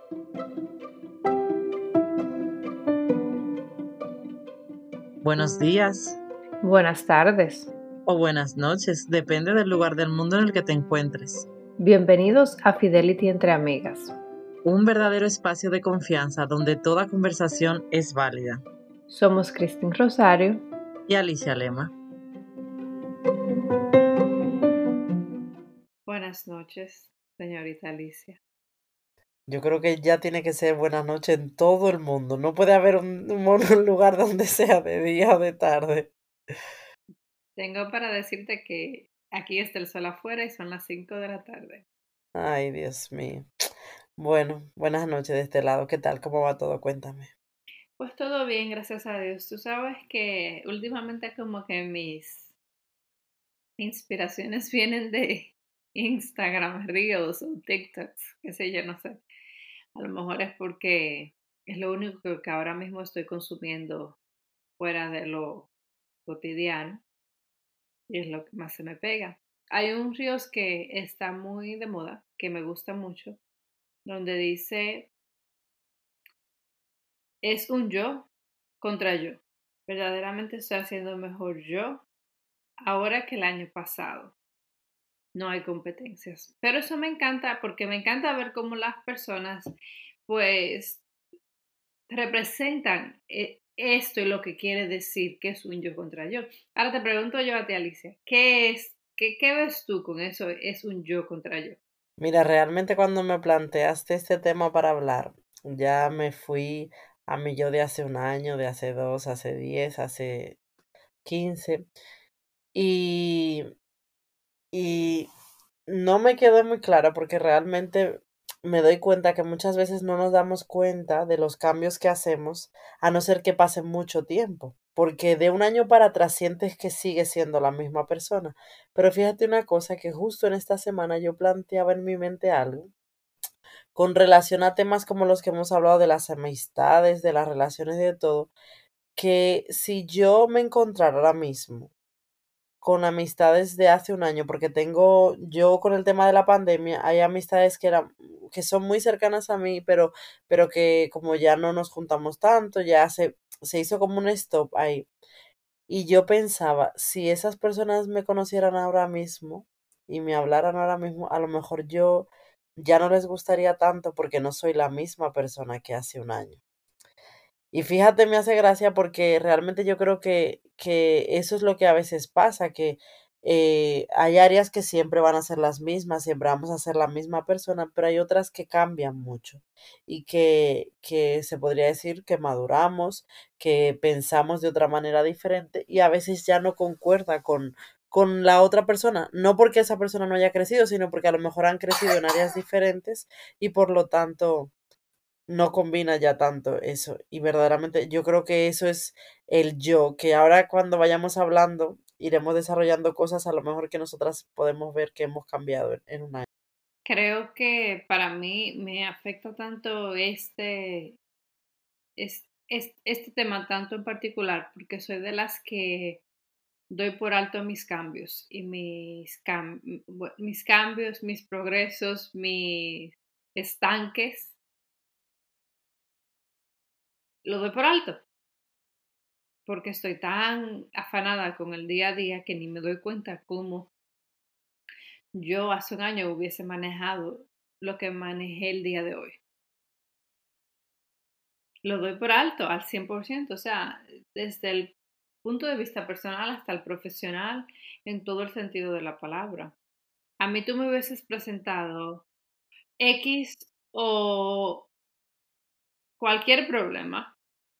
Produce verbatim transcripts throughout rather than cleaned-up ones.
Buenos días Buenas tardes. o buenas noches, depende del lugar del mundo en el que te encuentres. Bienvenidos a Fidelity entre amigas. Un verdadero espacio de confianza donde toda conversación es válida. Somos Cristín Rosario Y Alicia Lema. Buenas noches, señorita Alicia. Yo creo que ya tiene que ser buenas noches en todo el mundo. No puede haber un, un un lugar donde sea de día o de tarde. Tengo para decirte que aquí está el sol afuera y son las cinco de la tarde. Ay, Dios mío. Bueno, buenas noches de este lado. ¿Qué tal? ¿Cómo va todo? Cuéntame. Pues todo bien, gracias a Dios. Tú sabes que últimamente como que mis inspiraciones vienen de Instagram, Reels o TikToks, qué sé yo, no sé. A lo mejor es porque es lo único que que ahora mismo estoy consumiendo fuera de lo cotidiano y es lo que más se me pega. Hay un Reels que está muy de moda, que me gusta mucho, donde dice, es un yo contra yo. Verdaderamente estoy haciendo mejor yo ahora que el año pasado. No hay competencias. Pero eso me encanta porque me encanta ver cómo las personas pues representan eh, esto y lo que quiere decir que es un yo contra yo. Ahora te pregunto yo a ti, Alicia, ¿qué es, qué, qué ves tú con eso? Es un yo contra yo. Mira, realmente cuando me planteaste este tema para hablar, ya me fui a mi yo de hace un año, de hace dos, hace diez, hace quince, y, y no me quedó muy claro porque realmente me doy cuenta que muchas veces no nos damos cuenta de los cambios que hacemos, a no ser que pase mucho tiempo, porque de un año para atrás sientes que sigues siendo la misma persona. Pero fíjate una cosa, que justo en esta semana yo planteaba en mi mente algo con relación a temas como los que hemos hablado de las amistades, de las relaciones y de todo, que si yo me encontrara ahora mismo con amistades de hace un año, porque tengo, yo con el tema de la pandemia, hay amistades que eran, que son muy cercanas a mí, pero, pero que como ya no nos juntamos tanto, ya se, se hizo como un stop ahí. Y yo pensaba, si esas personas me conocieran ahora mismo y me hablaran ahora mismo, a lo mejor yo ya no les gustaría tanto porque no soy la misma persona que hace un año. Y fíjate, me hace gracia porque realmente yo creo que, que eso es lo que a veces pasa, que eh, hay áreas que siempre van a ser las mismas, siempre vamos a ser la misma persona, pero hay otras que cambian mucho y que, que se podría decir que maduramos, que pensamos de otra manera diferente y a veces ya no concuerda con, con la otra persona, no porque esa persona no haya crecido, sino porque a lo mejor han crecido en áreas diferentes y por lo tanto no combina ya tanto eso. Y verdaderamente yo creo que eso es el yo, que ahora cuando vayamos hablando, iremos desarrollando cosas a lo mejor que nosotras podemos ver que hemos cambiado en, en un año. Creo que para mí me afecta tanto este, es, es- este tema tanto en particular porque soy de las que doy por alto mis cambios y mis, cam- bu- mis cambios, mis progresos, mis estanques, lo doy por alto porque estoy tan afanada con el día a día que ni me doy cuenta cómo yo hace un año hubiese manejado lo que manejé el día de hoy. Lo doy por alto al cien por ciento, o sea, desde el punto de vista personal hasta el profesional, en todo el sentido de la palabra. A mí tú me hubieses presentado X o cualquier problema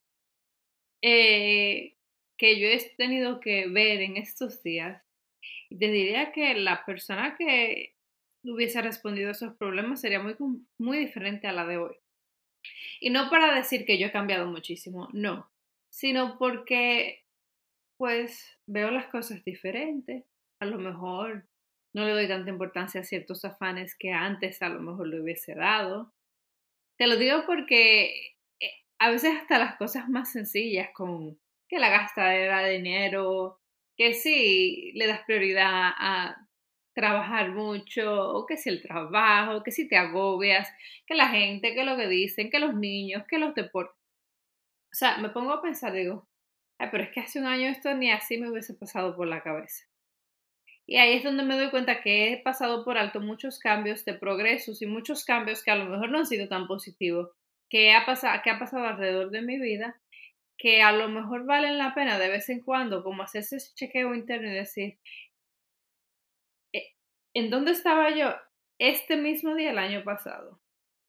eh, que yo he tenido que ver en estos días, y te diría que la persona que hubiese respondido a esos problemas sería muy, muy diferente a la de hoy. Y no para decir que yo he cambiado muchísimo, no, sino porque pues veo las cosas diferentes. A lo mejor no le doy tanta importancia a ciertos afanes que antes a lo mejor le hubiese dado. Te lo digo porque eh, a veces hasta las cosas más sencillas, con que la gastadera de dinero, que sí le das prioridad a trabajar mucho, o que si el trabajo, que si te agobias, que la gente, que lo que dicen, que los niños, que los deportes. O sea, me pongo a pensar, digo, ay, pero es que hace un año esto ni así me hubiese pasado por la cabeza. Y ahí es donde me doy cuenta que he pasado por alto muchos cambios de progresos y muchos cambios que a lo mejor no han sido tan positivos, que ha pasado, que ha pasado alrededor de mi vida, que a lo mejor valen la pena de vez en cuando, como hacerse ese chequeo interno y decir, "Eh, ¿en dónde estaba yo este mismo día el año pasado?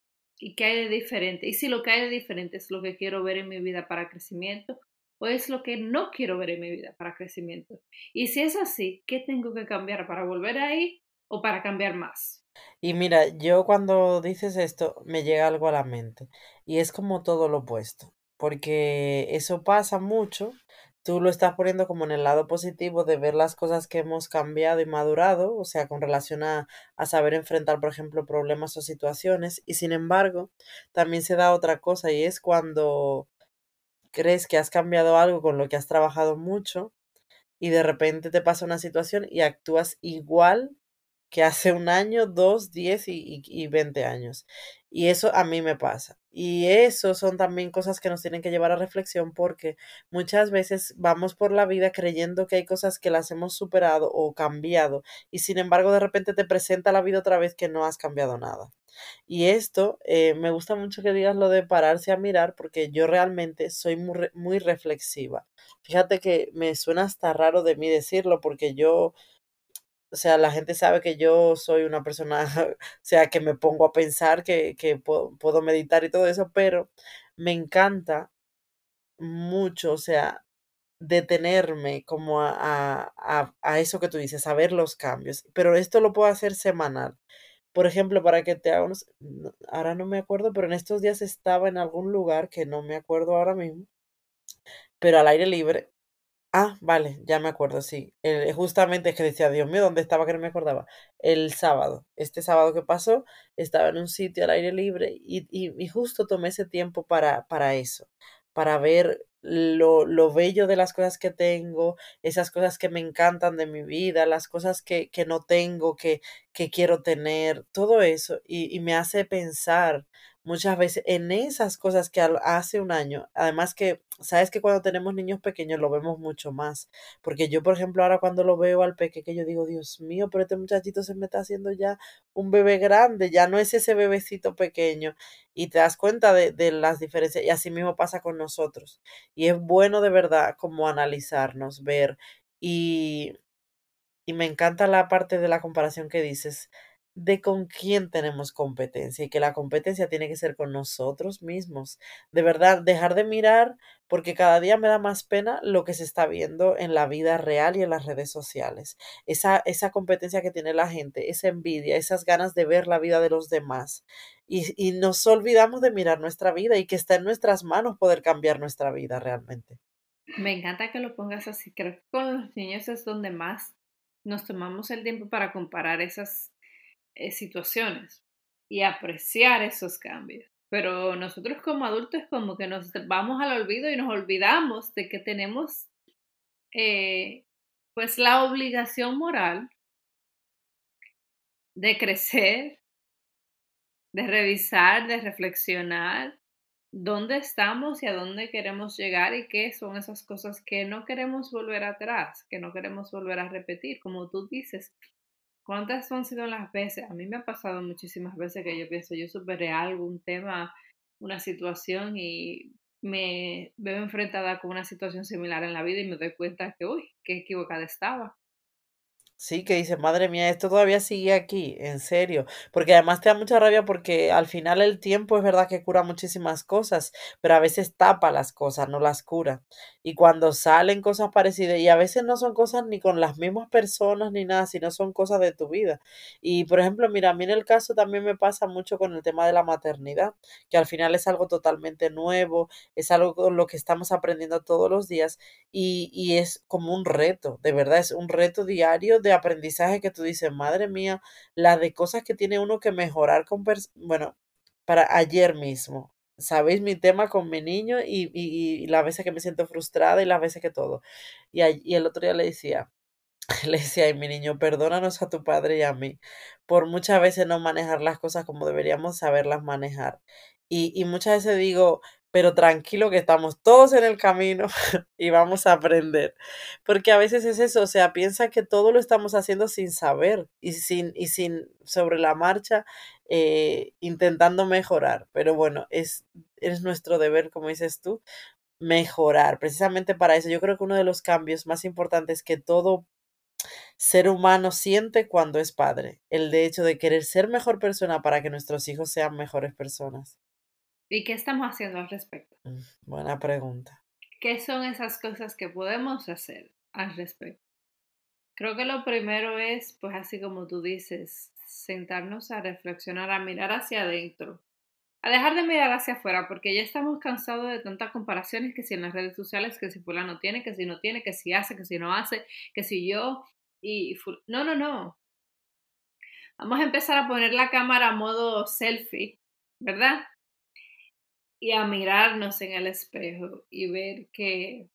¿Y qué hay de diferente? Y si lo que hay de diferente es lo que quiero ver en mi vida para crecimiento o es lo que no quiero ver en mi vida para crecimiento. Y si es así, ¿qué tengo que cambiar para volver ahí o para cambiar más? Y mira, yo cuando dices esto me llega algo a la mente y es como todo lo opuesto, porque eso pasa mucho, tú lo estás poniendo como en el lado positivo de ver las cosas que hemos cambiado y madurado, o sea, con relación a, a saber enfrentar, por ejemplo, problemas o situaciones, y sin embargo, también se da otra cosa y es cuando crees que has cambiado algo con lo que has trabajado mucho y de repente te pasa una situación y actúas igual que hace un año, dos, diez y, y, y veinte años. Y eso a mí me pasa. Y eso son también cosas que nos tienen que llevar a reflexión porque muchas veces vamos por la vida creyendo que hay cosas que las hemos superado o cambiado y sin embargo de repente te presenta la vida otra vez que no has cambiado nada. Y esto, eh, me gusta mucho que digas lo de pararse a mirar porque yo realmente soy muy, re- muy reflexiva. Fíjate que me suena hasta raro de mí decirlo porque yo, o sea, la gente sabe que yo soy una persona, o sea, que me pongo a pensar, que, que puedo, puedo meditar y todo eso, pero me encanta mucho, o sea, detenerme como a, a, a, a eso que tú dices, a ver los cambios. Pero esto lo puedo hacer semanal. Por ejemplo, para que te haga unos, no- ahora no me acuerdo, pero en estos días estaba en algún lugar que no me acuerdo ahora mismo, pero al aire libre. Ah, vale, ya me acuerdo, sí. El- justamente es que decía, Dios mío, ¿dónde estaba que no me acordaba? El sábado, este sábado que pasó, estaba en un sitio al aire libre y, y, y justo tomé ese tiempo para, para eso, para ver lo, lo bello de las cosas que tengo, esas cosas que me encantan de mi vida, las cosas que, que no tengo, que, que quiero tener, todo eso, y, y me hace pensar muchas veces en esas cosas que al- hace un año, además que, sabes que cuando tenemos niños pequeños lo vemos mucho más, porque yo, por ejemplo, ahora cuando lo veo al peque, que yo digo, Dios mío, pero este muchachito se me está haciendo ya un bebé grande, ya no es ese bebecito pequeño, y te das cuenta de, de las diferencias, y así mismo pasa con nosotros, y es bueno de verdad como analizarnos, ver, y y me encanta la parte de la comparación que dices de con quién tenemos competencia y que la competencia tiene que ser con nosotros mismos. De verdad, dejar de mirar porque cada día me da más pena lo que se está viendo en la vida real y en las redes sociales. Esa, esa competencia que tiene la gente, esa envidia, esas ganas de ver la vida de los demás. Y, y nos olvidamos de mirar nuestra vida y que está en nuestras manos poder cambiar nuestra vida realmente. Me encanta que lo pongas así. Creo que con los niños es donde más nos tomamos el tiempo para comparar esas eh, situaciones y apreciar esos cambios. Pero nosotros como adultos como que nos vamos al olvido y nos olvidamos de que tenemos eh, pues la obligación moral de crecer, de revisar, de reflexionar dónde estamos y a dónde queremos llegar y qué son esas cosas que no queremos volver atrás, que no queremos volver a repetir, como tú dices. ¿Cuántas han sido las veces? A mí me ha pasado muchísimas veces que yo pienso, yo superé algo, un tema, una situación y me veo enfrentada con una situación similar en la vida y me doy cuenta que, uy, qué equivocada estaba. Sí, que dice, madre mía, esto todavía sigue aquí, en serio, porque además te da mucha rabia porque al final el tiempo es verdad que cura muchísimas cosas, pero a veces tapa las cosas, no las cura. Y cuando salen cosas parecidas, y a veces no son cosas ni con las mismas personas ni nada, sino son cosas de tu vida. Y por ejemplo, mira, a mí en el caso también me pasa mucho con el tema de la maternidad, que al final es algo totalmente nuevo, es algo con lo que estamos aprendiendo todos los días y, y es como un reto, de verdad, es un reto diario de aprendizaje que tú dices, madre mía, la de cosas que tiene uno que mejorar con, pers- bueno, para ayer mismo. Sabéis mi tema con mi niño y, y, y las veces que me siento frustrada y las veces que todo. Y, a- y el otro día le decía, Le decía: "Ay, mi niño, perdónanos a tu padre y a mí, por muchas veces no manejar las cosas como deberíamos saberlas manejar". Y y muchas veces digo: "Pero tranquilo que estamos todos en el camino y vamos a aprender". Porque a veces es eso, o sea, piensa que todo lo estamos haciendo sin saber y sin y sin sobre la marcha, eh, intentando mejorar. Pero bueno, es es nuestro deber, como dices tú, mejorar. Precisamente para eso, yo creo que uno de los cambios más importantes que todo ser humano siente cuando es padre, el de hecho de querer ser mejor persona para que nuestros hijos sean mejores personas. ¿Y qué estamos haciendo al respecto? Mm, buena pregunta. ¿Qué son esas cosas que podemos hacer al respecto? Creo que lo primero es, pues así como tú dices, sentarnos a reflexionar, a mirar hacia adentro, a dejar de mirar hacia afuera, porque ya estamos cansados de tantas comparaciones que si en las redes sociales, que si fulano tiene, que si no tiene, que si hace, que si no hace, que si yo y ful- no, no, no. Vamos a empezar a poner la cámara a modo selfie, ¿verdad? Y a mirarnos en el espejo y ver que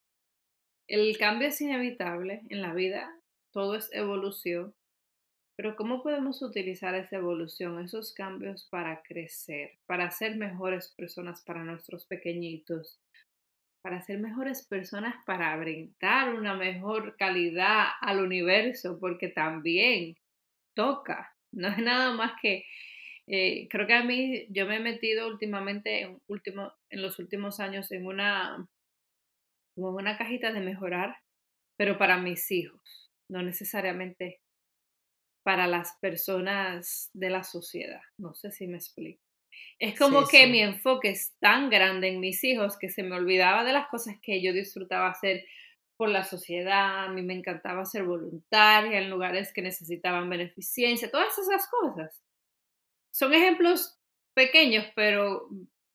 el cambio es inevitable en la vida, todo es evolución, pero ¿cómo podemos utilizar esa evolución, esos cambios para crecer, para ser mejores personas para nuestros pequeñitos, para ser mejores personas para brindar una mejor calidad al universo? Porque también toca, no es nada más que, eh, creo que a mí yo me he metido últimamente, en, último, en los últimos años, en una, como en una cajita de mejorar, pero para mis hijos, no necesariamente para las personas de la sociedad. No sé si me explico. Es Sí, como que mi sí. enfoque es tan grande en mis hijos que se me olvidaba de las cosas que yo disfrutaba hacer por la sociedad. A mí me encantaba ser voluntaria en lugares que necesitaban beneficencia, todas esas cosas. Son ejemplos pequeños, pero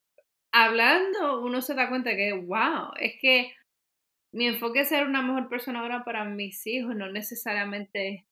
hablando uno se da cuenta que, wow, es que mi enfoque es ser una mejor persona ahora para mis hijos, no necesariamente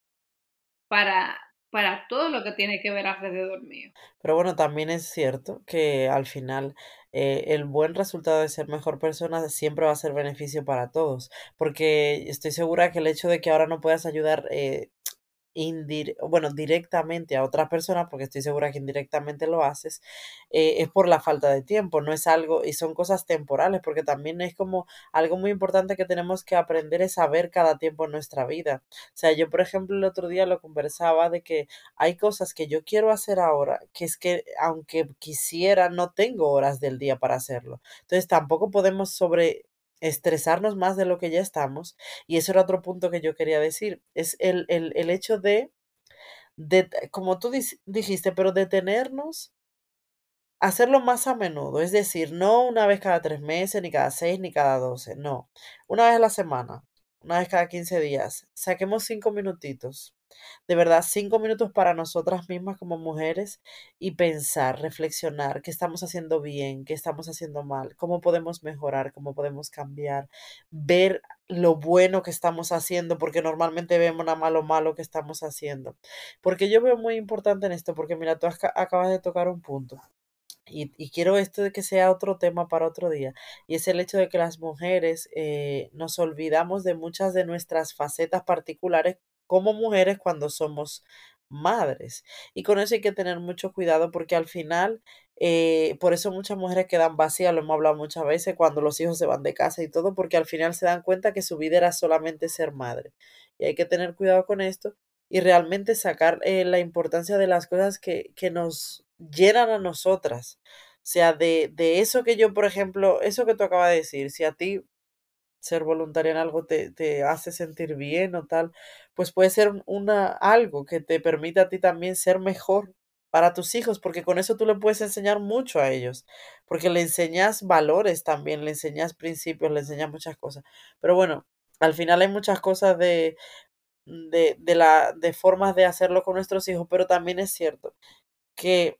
para para todo lo que tiene que ver alrededor mío. Pero bueno, también es cierto que al final eh, el buen resultado de ser mejor persona siempre va a ser beneficio para todos, porque estoy segura que el hecho de que ahora no puedas ayudar eh, indir bueno, directamente a otras personas, porque estoy segura que indirectamente lo haces, eh, es por la falta de tiempo, no es algo, y son cosas temporales, porque también es como algo muy importante que tenemos que aprender es saber cada tiempo en nuestra vida. O sea, yo, por ejemplo, el otro día lo conversaba de que hay cosas que yo quiero hacer ahora, que es que aunque quisiera, no tengo horas del día para hacerlo. Entonces, tampoco podemos sobre estresarnos más de lo que ya estamos y eso era otro punto que yo quería decir, es el el el hecho de de como tú dis dijiste, pero detenernos, hacerlo más a menudo, es decir, no una vez cada tres meses, ni cada seis ni cada doce no, una vez a la semana, una vez cada quince días, saquemos cinco minutitos, de verdad, cinco minutos para nosotras mismas como mujeres y pensar, reflexionar qué estamos haciendo bien, qué estamos haciendo mal, cómo podemos mejorar, cómo podemos cambiar, ver lo bueno que estamos haciendo, porque normalmente vemos nada más lo malo que estamos haciendo. Porque yo veo muy importante en esto, porque mira, tú aca- acabas de tocar un punto. Y, y quiero esto de que sea otro tema para otro día, y es el hecho de que las mujeres eh, nos olvidamos de muchas de nuestras facetas particulares como mujeres cuando somos madres. Y con eso hay que tener mucho cuidado porque al final, eh, por eso muchas mujeres quedan vacías, lo hemos hablado muchas veces, cuando los hijos se van de casa y todo, porque al final se dan cuenta que su vida era solamente ser madre. Y hay que tener cuidado con esto y realmente sacar eh, la importancia de las cosas que, que nos llenan a nosotras. O sea, de, de eso que yo, por ejemplo, eso que tú acabas de decir, si a ti ser voluntaria en algo te, te hace sentir bien o tal, pues puede ser un- una, algo que te permita a ti también ser mejor para tus hijos, porque con eso tú le puedes enseñar mucho a ellos, porque le enseñas valores también, le enseñas principios, le enseñas muchas cosas. Pero bueno, al final hay muchas cosas de, de, de la, de formas de hacerlo con nuestros hijos, pero también es cierto que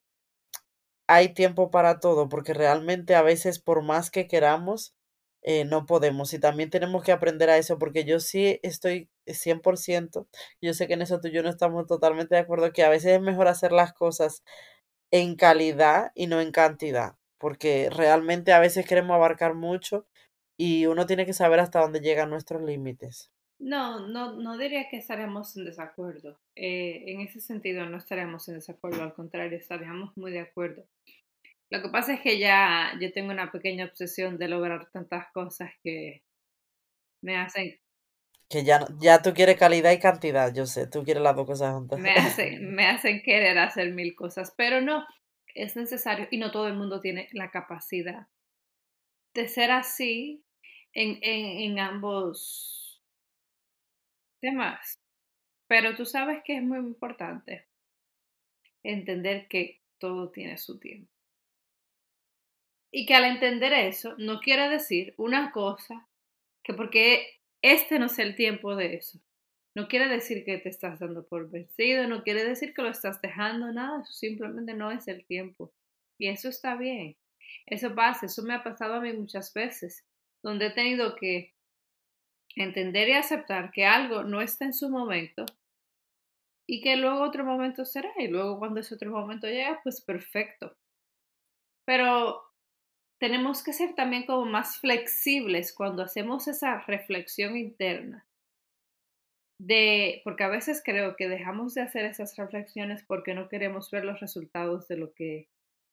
hay tiempo para todo, porque realmente a veces por más que queramos, eh, no podemos. Y también tenemos que aprender a eso, porque yo sí estoy cien por ciento, yo sé que en eso tú y yo no estamos totalmente de acuerdo, que a veces es mejor hacer las cosas en calidad y no en cantidad, porque realmente a veces queremos abarcar mucho y uno tiene que saber hasta dónde llegan nuestros límites. No, no, no diría que estaríamos en desacuerdo. Eh, en ese sentido no estaríamos en desacuerdo, al contrario, estaríamos muy de acuerdo. Lo que pasa es que ya yo tengo una pequeña obsesión de lograr tantas cosas que me hacen, Que ya, no- ya tú quieres calidad y cantidad, yo sé, tú quieres las dos cosas juntas. me hacen, me hacen querer hacer mil cosas, pero no, es necesario y no todo el mundo tiene la capacidad de ser así en, en, en ambos temas. Pero tú sabes que es muy importante entender que todo tiene su tiempo. Y que al entender eso, no quiere decir una cosa que porque este no es el tiempo de eso. No quiere decir que te estás dando por vencido, no quiere decir que lo estás dejando, nada, eso simplemente no es el tiempo. Y eso está bien. Eso pasa, eso me ha pasado a mí muchas veces, donde he tenido que entender y aceptar que algo no está en su momento y que luego otro momento será, y luego cuando ese otro momento llega, pues perfecto. Pero tenemos que ser también como más flexibles cuando hacemos esa reflexión interna de, porque a veces creo que dejamos de hacer esas reflexiones porque no queremos ver los resultados de lo que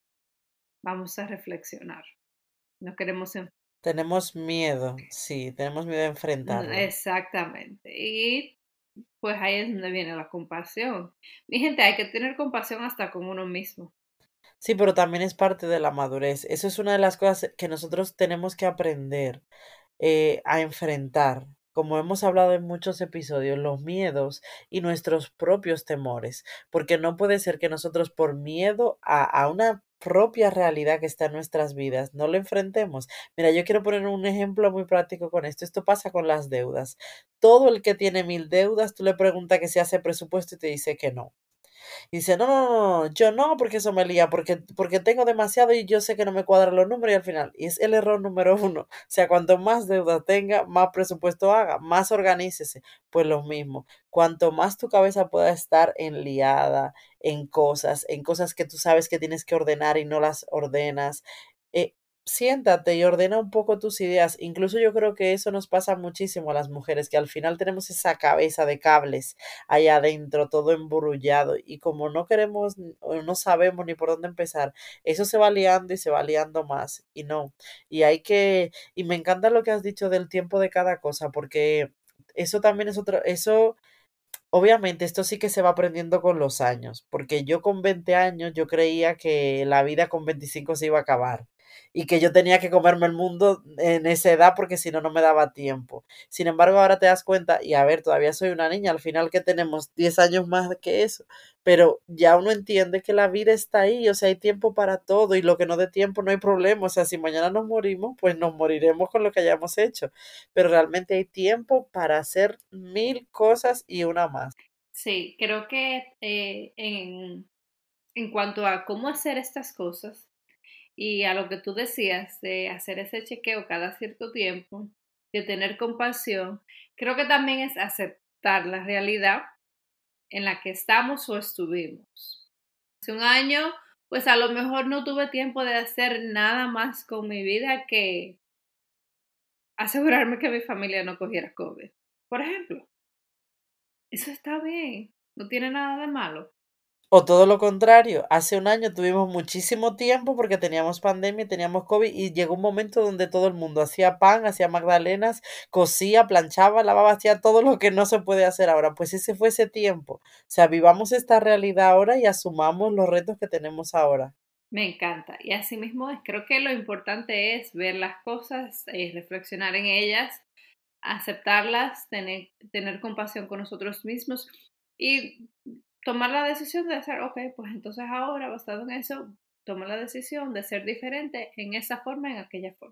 vamos a reflexionar. No queremos, en- Tenemos miedo, sí, tenemos miedo a enfrentarlo. exactamente. Y pues ahí es donde viene la compasión. Mi gente, hay que tener compasión hasta con uno mismo. Sí, pero también es parte de la madurez. Eso es una de las cosas que nosotros tenemos que aprender eh, a enfrentar, como hemos hablado en muchos episodios, los miedos y nuestros propios temores, porque no puede ser que nosotros por miedo a, a una propia realidad que está en nuestras vidas, no lo enfrentemos. Mira, yo quiero poner un ejemplo muy práctico con esto. Esto pasa con las deudas. Todo el que tiene mil deudas, tú le preguntas que si hace presupuesto y te dice que no. Y dice, no, no, no, no, yo no, porque eso me lía, porque, porque tengo demasiado y yo sé que no me cuadran los números y al final. Y es el error número uno. O sea, cuanto más deuda tenga, más presupuesto haga, más organícese. Pues lo mismo. Cuanto más tu cabeza pueda estar enliada en cosas, en cosas que tú sabes que tienes que ordenar y no las ordenas, eh, siéntate y ordena un poco tus ideas. Incluso yo creo que eso nos pasa muchísimo a las mujeres, que al final tenemos esa cabeza de cables allá adentro, todo emburullado, y como no queremos o no sabemos ni por dónde empezar, eso se va liando y se va liando más, y no, y hay que, y me encanta lo que has dicho del tiempo de cada cosa, porque eso también es otro, eso obviamente esto sí que se va aprendiendo con los años, porque yo con veinte años yo creía que la vida con veinticinco se iba a acabar y que yo tenía que comerme el mundo en esa edad porque si no, no me daba tiempo. Sin embargo, ahora te das cuenta, y a ver, todavía soy una niña, al final que tenemos diez años más que eso, pero ya uno entiende que la vida está ahí, o sea, hay tiempo para todo y lo que no dé tiempo no hay problema, o sea, si mañana nos morimos, pues nos moriremos con lo que hayamos hecho, pero realmente hay tiempo para hacer mil cosas y una más. Sí, creo que eh, en, en cuanto a cómo hacer estas cosas y a lo que tú decías de hacer ese chequeo cada cierto tiempo, de tener compasión, creo que también es aceptar la realidad en la que estamos o estuvimos. Hace un año, pues a lo mejor no tuve tiempo de hacer nada más con mi vida que asegurarme que mi familia no cogiera COVID. Por ejemplo, eso está bien, no tiene nada de malo. O todo lo contrario, hace un año tuvimos muchísimo tiempo porque teníamos pandemia, y teníamos COVID y llegó un momento donde todo el mundo hacía pan, hacía magdalenas, cosía, planchaba, lavaba, hacía todo lo que no se puede hacer ahora. Pues ese fue ese tiempo. O sea, vivamos esta realidad ahora y asumamos los retos que tenemos ahora. Me encanta. Y así mismo es, creo que lo importante es ver las cosas, eh, reflexionar en ellas, aceptarlas, tener, tener compasión con nosotros mismos y tomar la decisión de hacer, ok, pues entonces ahora, basado en eso, toma la decisión de ser diferente en esa forma, en aquella forma.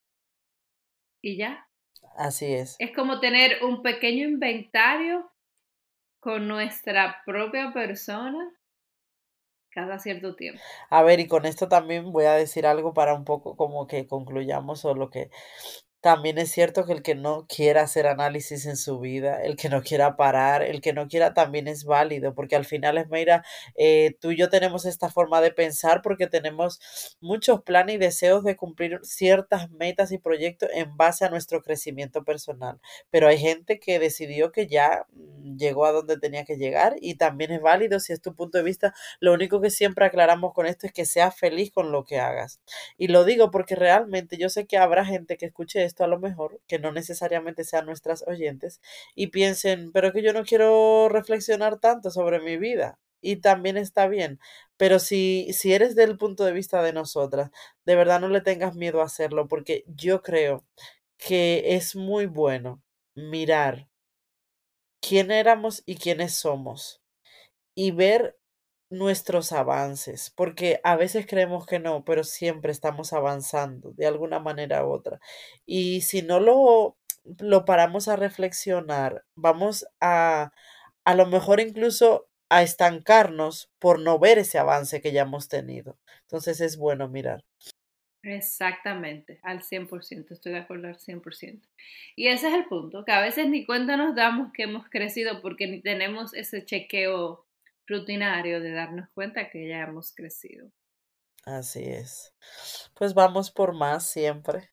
Y ya, Así es. es como tener un pequeño inventario con nuestra propia persona cada cierto tiempo. A ver, y con esto también voy a decir algo para un poco como que concluyamos o lo que también es cierto que el que no quiera hacer análisis en su vida, el que no quiera parar, el que no quiera también es válido, porque al final es, mira, eh, tú y yo tenemos esta forma de pensar porque tenemos muchos planes y deseos de cumplir ciertas metas y proyectos en base a nuestro crecimiento personal. Pero hay gente que decidió que ya mm, llegó a donde tenía que llegar y también es válido si es tu punto de vista. Lo único que siempre aclaramos con esto es que seas feliz con lo que hagas. Y lo digo porque realmente yo sé que habrá gente que escuche esto a lo mejor, que no necesariamente sean nuestras oyentes, y piensen, pero que yo no quiero reflexionar tanto sobre mi vida. Y también está bien. Pero si, si eres del punto de vista de nosotras, de verdad no le tengas miedo a hacerlo, porque yo creo que es muy bueno mirar quién éramos y quiénes somos y ver nuestros avances, porque a veces creemos que no, pero siempre estamos avanzando de alguna manera u otra. Y si no lo, lo paramos a reflexionar, vamos a a lo mejor incluso a estancarnos por no ver ese avance que ya hemos tenido. Entonces es bueno mirar. Exactamente, al cien por ciento, estoy de acuerdo al cien por ciento. Y ese es el punto, que a veces ni cuenta nos damos que hemos crecido porque ni tenemos ese chequeo rutinario de darnos cuenta que ya hemos crecido. Así es. Pues vamos por más siempre.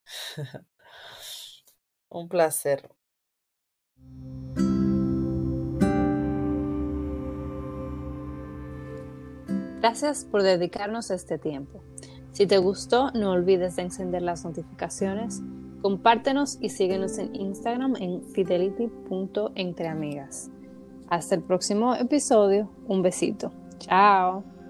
Un placer. Gracias por dedicarnos este tiempo. Si te gustó, no olvides de encender las notificaciones, compártenos y síguenos en Instagram en fidelity punto entre amigas. Hasta el próximo episodio. Un besito. Chao.